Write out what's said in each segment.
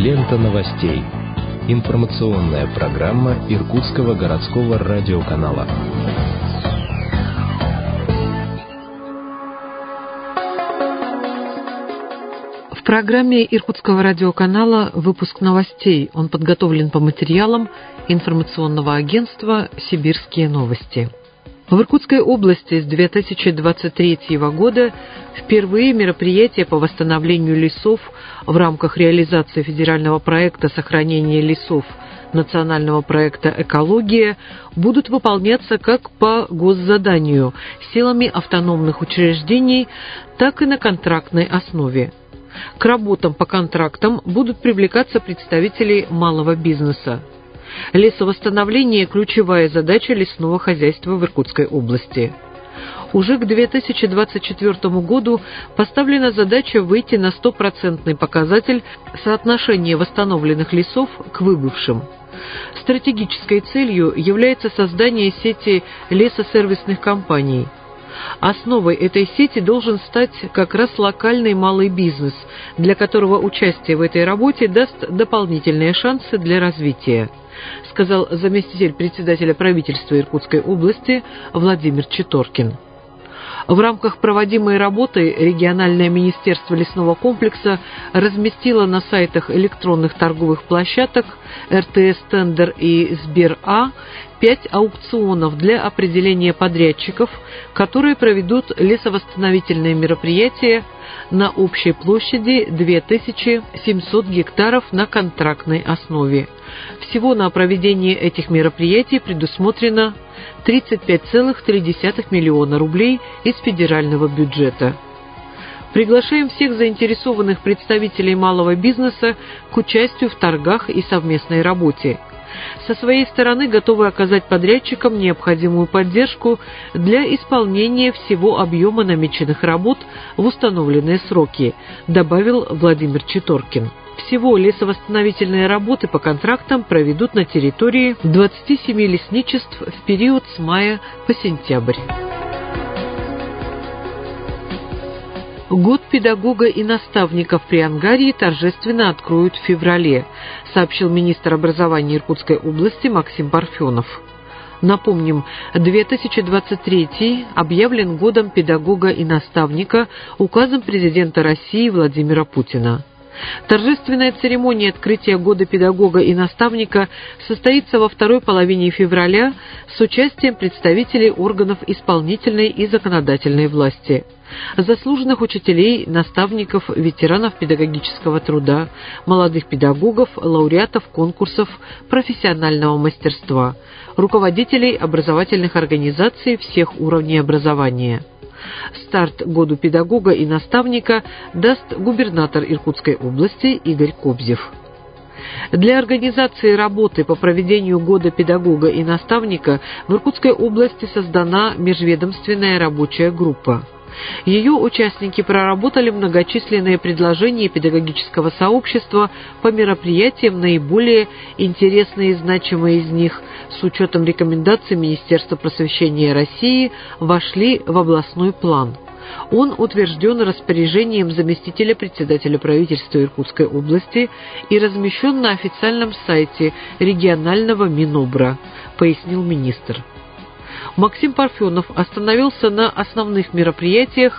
Лента новостей. Информационная программа Иркутского городского радиоканала. В программе Иркутского радиоканала выпуск новостей. Он подготовлен по материалам информационного агентства «Сибирские новости». В Иркутской области с 2023 года впервые мероприятия по восстановлению лесов в рамках реализации федерального проекта сохранения лесов национального проекта «Экология» будут выполняться как по госзаданию силами автономных учреждений, так и на контрактной основе. К работам по контрактам будут привлекаться представители малого бизнеса. Лесовосстановление – ключевая задача лесного хозяйства в Иркутской области. Уже к 2024 году поставлена задача выйти на 100% показатель соотношения восстановленных лесов к выбывшим. Стратегической целью является создание сети лесосервисных компаний. Основой этой сети должен стать как раз локальный малый бизнес, для которого участие в этой работе даст дополнительные шансы для развития, сказал заместитель председателя правительства Иркутской области Владимир Читоркин. В рамках проводимой работы региональное министерство лесного комплекса разместило на сайтах электронных торговых площадок РТС Тендер и Сбер-А 5 аукционов для определения подрядчиков, которые проведут лесовосстановительные мероприятия на общей площади 2700 гектаров на контрактной основе. Всего на проведение этих мероприятий предусмотрено 35,3 миллиона рублей из федерального бюджета. Приглашаем всех заинтересованных представителей малого бизнеса к участию в торгах и совместной работе. Со своей стороны готовы оказать подрядчикам необходимую поддержку для исполнения всего объема намеченных работ в установленные сроки, добавил Владимир Читоркин. Всего лесовосстановительные работы по контрактам проведут на территории 27 лесничеств в период с мая по сентябрь. Год педагога и наставников при Ангарии торжественно откроют в феврале, сообщил министр образования Иркутской области Максим Парфенов. Напомним, 2023 объявлен годом педагога и наставника указом президента России Владимира Путина. Торжественная церемония открытия года педагога и наставника состоится во второй половине февраля с участием представителей органов исполнительной и законодательной власти, заслуженных учителей, наставников, ветеранов педагогического труда, молодых педагогов, лауреатов конкурсов профессионального мастерства, руководителей образовательных организаций всех уровней образования. Старт году педагога и наставника даст губернатор Иркутской области Игорь Кобзев. Для организации работы по проведению года педагога и наставника в Иркутской области создана межведомственная рабочая группа. Ее участники проработали многочисленные предложения педагогического сообщества по мероприятиям, наиболее интересные и значимые из них, с учетом рекомендаций Министерства просвещения России, вошли в областной план. Он утвержден распоряжением заместителя председателя правительства Иркутской области и размещен на официальном сайте регионального Минобра, пояснил министр. Максим Парфенов остановился на основных мероприятиях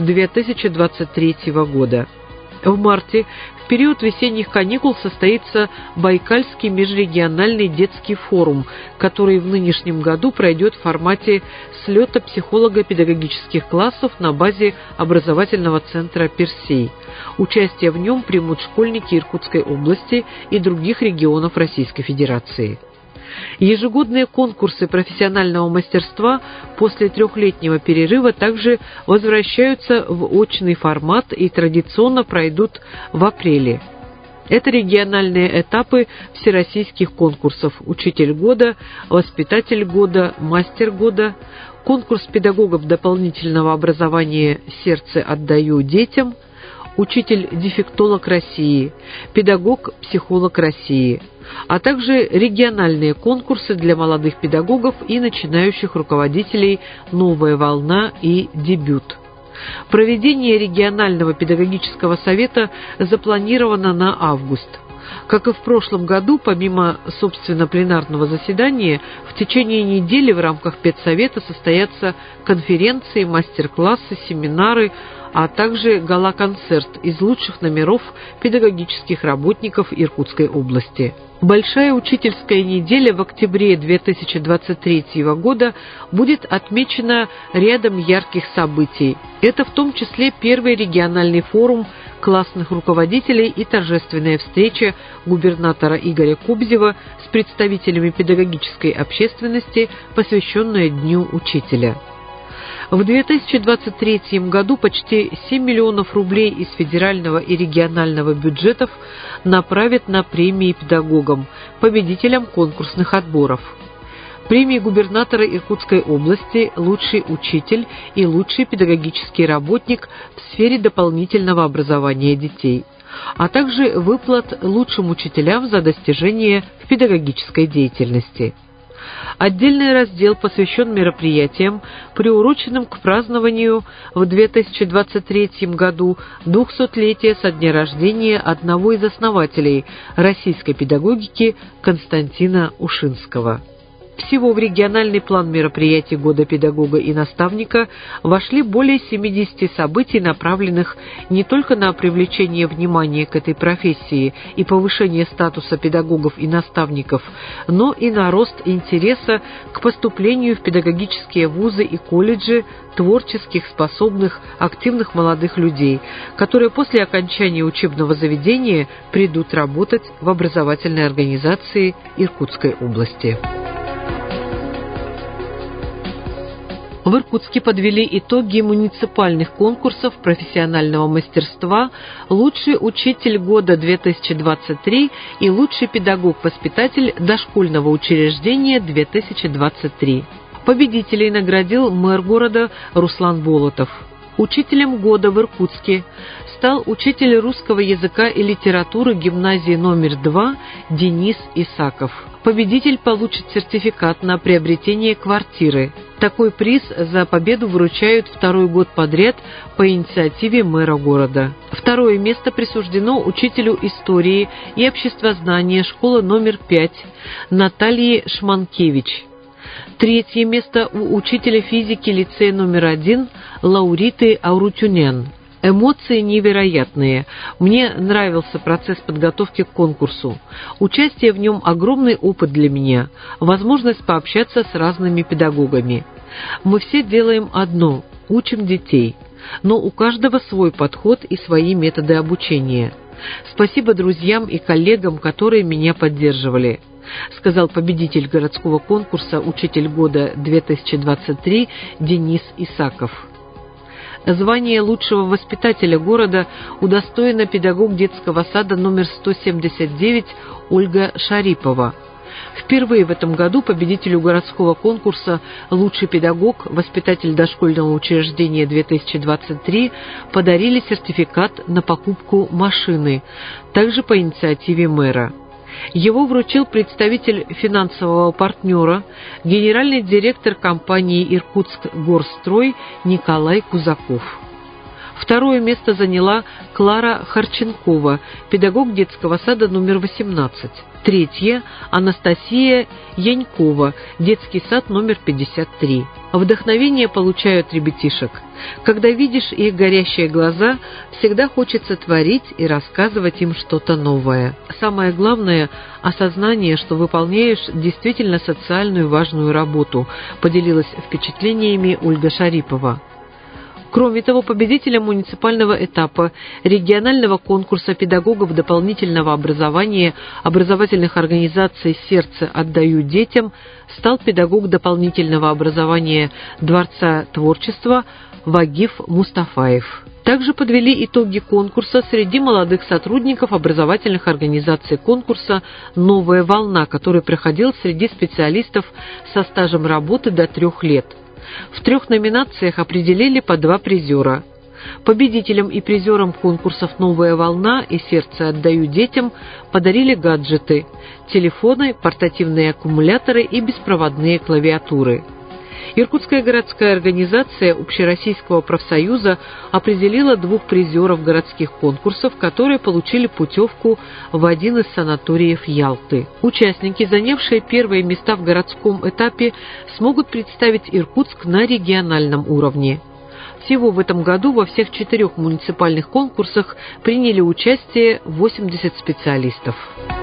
2023 года. В марте, в период весенних каникул, состоится Байкальский межрегиональный детский форум, который в нынешнем году пройдет в формате слета психолого-педагогических классов на базе образовательного центра «Персей». Участие в нем примут школьники Иркутской области и других регионов Российской Федерации. Ежегодные конкурсы профессионального мастерства после трехлетнего перерыва также возвращаются в очный формат и традиционно пройдут в апреле. Это региональные этапы всероссийских конкурсов «Учитель года», «Воспитатель года», «Мастер года», конкурс педагогов дополнительного образования «Сердце отдаю детям», «Учитель-дефектолог России», «Педагог-психолог России», а также региональные конкурсы для молодых педагогов и начинающих руководителей «Новая волна» и «Дебют». Проведение регионального педагогического совета запланировано на август. Как и в прошлом году, помимо, собственно, пленарного заседания, в течение недели в рамках педсовета состоятся конференции, мастер-классы, семинары, а также гала-концерт из лучших номеров педагогических работников Иркутской области. Большая учительская неделя в октябре 2023 года будет отмечена рядом ярких событий. Это в том числе первый региональный форум классных руководителей и торжественная встреча губернатора Игоря Кобзева с представителями педагогической общественности, посвященная Дню учителя. В 2023 году почти 7 миллионов рублей из федерального и регионального бюджетов направят на премии педагогам, победителям конкурсных отборов. Премии губернатора Иркутской области «Лучший учитель» и «Лучший педагогический работник» в сфере дополнительного образования детей, а также выплат лучшим учителям за достижения в педагогической деятельности. Отдельный раздел посвящен мероприятиям, приуроченным к празднованию в 2023 году 200-летия со дня рождения одного из основателей российской педагогики Константина Ушинского. Всего в региональный план мероприятий Года педагога и наставника вошли более 70 событий, направленных не только на привлечение внимания к этой профессии и повышение статуса педагогов и наставников, но и на рост интереса к поступлению в педагогические вузы и колледжи творческих, способных, активных молодых людей, которые после окончания учебного заведения придут работать в образовательной организации Иркутской области. В Иркутске подвели итоги муниципальных конкурсов профессионального мастерства «Лучший учитель года 2023» и «Лучший педагог-воспитатель дошкольного учреждения 2023». Победителей наградил мэр города Руслан Болотов. Учителем года в Иркутске стал учитель русского языка и литературы гимназии номер 2 Денис Исаков. Победитель получит сертификат на приобретение квартиры. Такой приз за победу вручают второй год подряд по инициативе мэра города. Второе место присуждено учителю истории и обществознания школы номер 5 Наталье Шманкевич. Третье место у учителя физики лицея номер 1 Лауриты Аурутюнян. Эмоции невероятные. Мне нравился процесс подготовки к конкурсу. Участие в нем огромный опыт для меня, возможность пообщаться с разными педагогами. Мы все делаем одно – учим детей, но у каждого свой подход и свои методы обучения. Спасибо друзьям и коллегам, которые меня поддерживали, сказал победитель городского конкурса «Учитель года 2023» Денис Исаков. Звание лучшего воспитателя города удостоена педагог детского сада номер 179 Ольга Шарипова. Впервые в этом году победителю городского конкурса «Лучший педагог, воспитатель дошкольного учреждения 2023» подарили сертификат на покупку машины, также по инициативе мэра. Его вручил представитель финансового партнера, генеральный директор компании «Иркутскгорстрой» Николай Кузаков. Второе место заняла Клара Харченкова, педагог детского сада номер 18. Третье – Анастасия Янькова, детский сад номер 53. Вдохновение получают ребятишек. Когда видишь их горящие глаза, всегда хочется творить и рассказывать им что-то новое. Самое главное – осознание, что выполняешь действительно социальную важную работу, поделилась впечатлениями Ольга Шарипова. Кроме того, победителем муниципального этапа регионального конкурса педагогов дополнительного образования образовательных организаций «Сердце отдаю детям» стал педагог дополнительного образования Дворца творчества Вагиф Мустафаев. Также подвели итоги конкурса среди молодых сотрудников образовательных организаций конкурса «Новая волна», который проходил среди специалистов со стажем работы до 3 лет. В 3 номинациях определили по 2 призера. Победителям и призерам конкурсов «Новая волна» и «Сердце отдаю детям» подарили гаджеты – телефоны, портативные аккумуляторы и беспроводные клавиатуры. Иркутская городская организация Общероссийского профсоюза определила 2 призеров городских конкурсов, которые получили путевку в один из санаториев Ялты. Участники, занявшие первые места в городском этапе, смогут представить Иркутск на региональном уровне. Всего в этом году во всех 4 муниципальных конкурсах приняли участие 80 специалистов.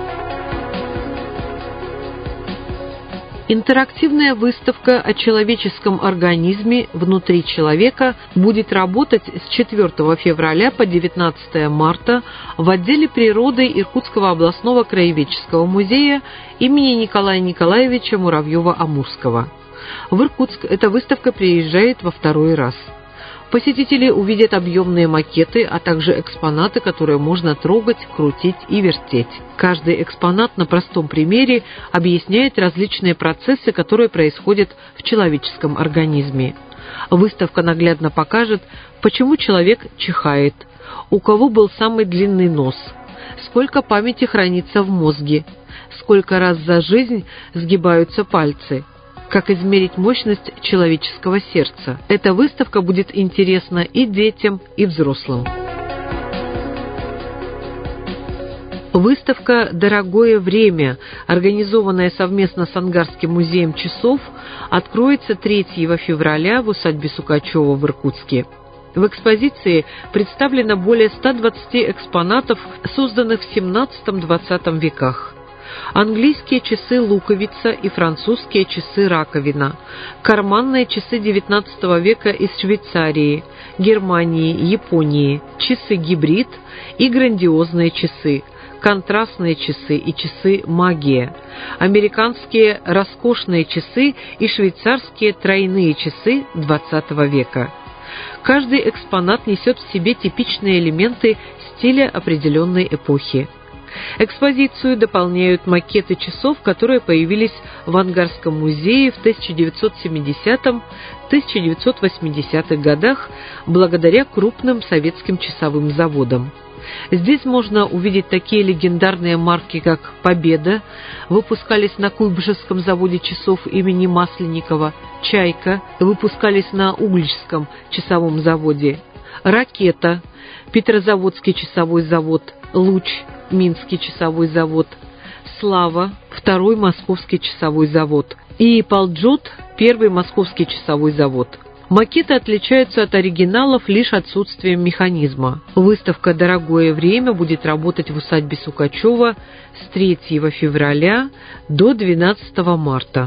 Интерактивная выставка о человеческом организме внутри человека будет работать с 4 февраля по 19 марта в отделе природы Иркутского областного краеведческого музея имени Николая Николаевича Муравьева-Амурского. В Иркутск эта выставка приезжает во 2-й раз. Посетители увидят объемные макеты, а также экспонаты, которые можно трогать, крутить и вертеть. Каждый экспонат на простом примере объясняет различные процессы, которые происходят в человеческом организме. Выставка наглядно покажет, почему человек чихает, у кого был самый длинный нос, сколько памяти хранится в мозге, сколько раз за жизнь сгибаются пальцы, как измерить мощность человеческого сердца. Эта выставка будет интересна и детям, и взрослым. Выставка «Дорогое время», организованная совместно с Ангарским музеем часов, откроется 3 февраля в усадьбе Сукачева в Иркутске. В экспозиции представлено более 120 экспонатов, созданных в XVII-XX веках. Английские часы «Луковица» и французские часы «Раковина», карманные часы XIX века из Швейцарии, Германии, Японии, часы «Гибрид» и грандиозные часы, контрастные часы и часы «Магия», американские роскошные часы и швейцарские тройные часы XX века. Каждый экспонат несет в себе типичные элементы стиля определенной эпохи. Экспозицию дополняют макеты часов, которые появились в Ангарском музее в 1970-1980-х годах благодаря крупным советским часовым заводам. Здесь можно увидеть такие легендарные марки, как «Победа», выпускались на Куйбышевском заводе часов имени Масленникова, «Чайка», выпускались на Угличском часовом заводе, «Ракета», Петрозаводский часовой завод, «Луч», Минский часовой завод, «Слава», 2-й Московский часовой завод и «Полджот», 1-й Московский часовой завод. Макеты отличаются от оригиналов лишь отсутствием механизма. Выставка «Дорогое время» будет работать в усадьбе Сукачева с 3 февраля до 12 марта.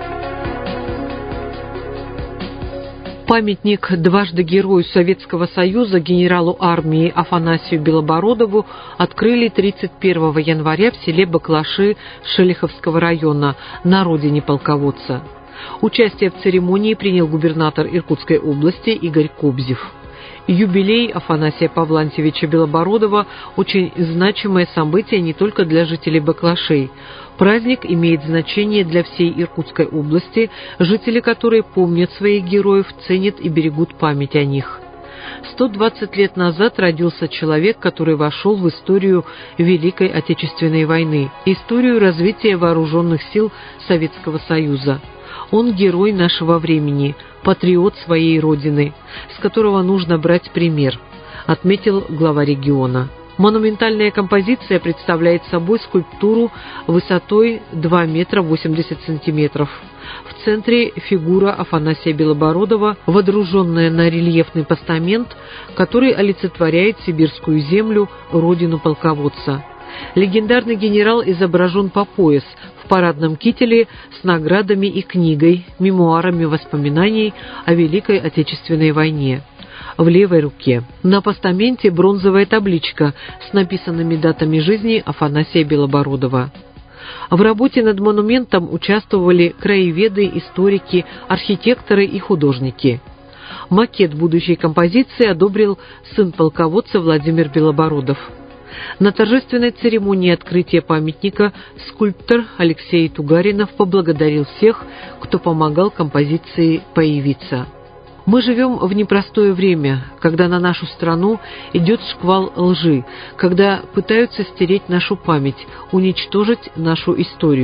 Памятник дважды Герою Советского Союза генералу армии Афанасию Белобородову открыли 31 января в селе Баклаши Шелиховского района, на родине полководца. Участие в церемонии принял губернатор Иркутской области Игорь Кобзев. Юбилей Афанасия Павлантьевича Белобородова – очень значимое событие не только для жителей Баклашей. Праздник имеет значение для всей Иркутской области, жители которой помнят своих героев, ценят и берегут память о них. 120 лет назад родился человек, который вошел в историю Великой Отечественной войны, историю развития вооруженных сил Советского Союза. Он герой нашего времени, патриот своей родины, с которого нужно брать пример, отметил глава региона. Монументальная композиция представляет собой скульптуру высотой 2 метра 80 сантиметров. В центре фигура Афанасия Белобородова, водруженная на рельефный постамент, который олицетворяет сибирскую землю, родину полководца. Легендарный генерал изображен по пояс в парадном кителе с наградами и книгой, мемуарами воспоминаний о Великой Отечественной войне. В левой руке на постаменте бронзовая табличка с написанными датами жизни Афанасия Белобородова. В работе над монументом участвовали краеведы, историки, архитекторы и художники. Макет будущей композиции одобрил сын полководца Владимир Белобородов. На торжественной церемонии открытия памятника скульптор Алексей Тугаринов поблагодарил всех, кто помогал композиции появиться. Мы живем в непростое время, когда на нашу страну идет шквал лжи, когда пытаются стереть нашу память, уничтожить нашу историю.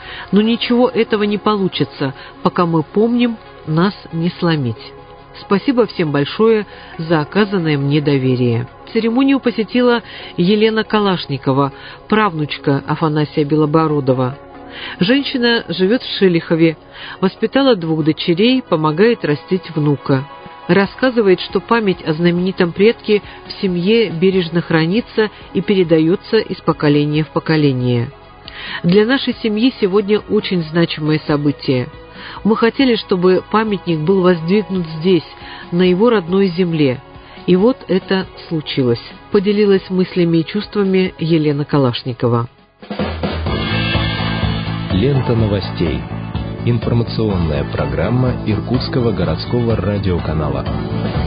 Но ничего этого не получится, пока мы помним, нас не сломить. Спасибо всем большое за оказанное мне доверие. Церемонию посетила Елена Калашникова, правнучка Афанасия Белобородова. Женщина живет в Шелихове, воспитала 2 дочерей, помогает растить внука. Рассказывает, что память о знаменитом предке в семье бережно хранится и передается из поколения в поколение. Для нашей семьи сегодня очень значимое событие. Мы хотели, чтобы памятник был воздвигнут здесь, на его родной земле. И вот это случилось. Поделилась мыслями и чувствами Елена Калашникова. Лента новостей. Информационная программа Иркутского городского радиоканала.